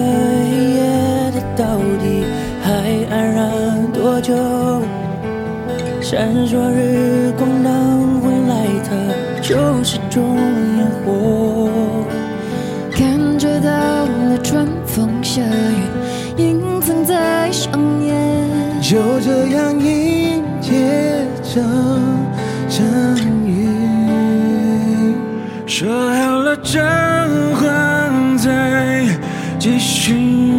黑夜，它到底还安然多久？闪烁日光能回来，它就是种烟火。 感觉到了春风夏雨，隐藏在上演。 就这样迎接着阵雨，说好了真话再继续。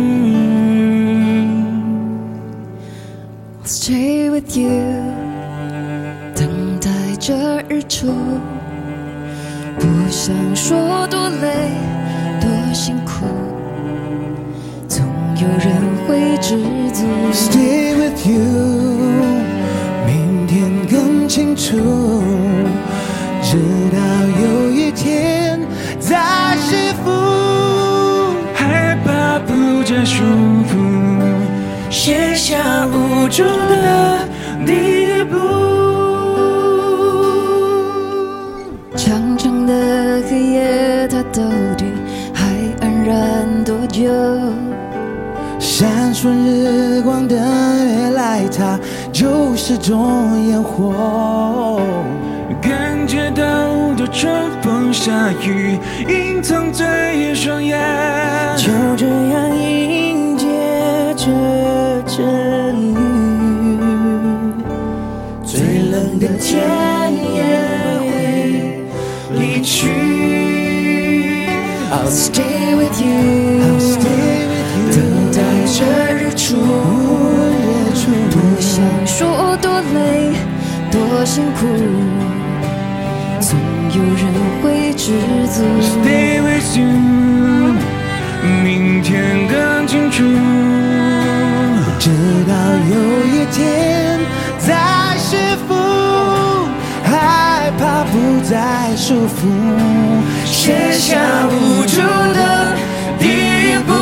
I'll stay with you， 等待着日出。不想说多累多辛苦，总有人会知足。 Stay with you， 明天更清楚，直到有一天再幸福，害怕不再舒服，写下无助的第一步。 长长的黑夜，它到底还安然多久？ 闪烁日光的越来，它就是种烟火。感觉到的春风夏雨，隐藏在双眼。就这样迎接着阵雨，最冷的天也会离去。I'll stay with you， I'll stay with you， 等待着日出。 不想说多累多辛苦，总有人会知足。 Stay with you， 明天更清楚，直到有一天再幸福，害怕不再束缚，写下无助的第一步。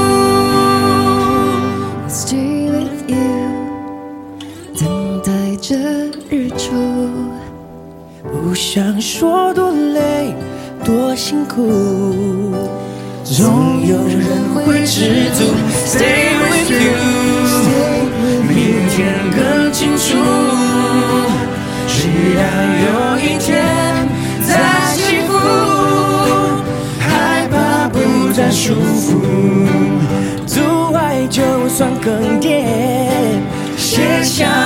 I'll stay with you， 等待着日出。 不想说多累多辛苦，总有人会知足。Stay with you， 明天更清楚，直到有一天再幸福，害怕不再束缚，阻碍就算更迭，写下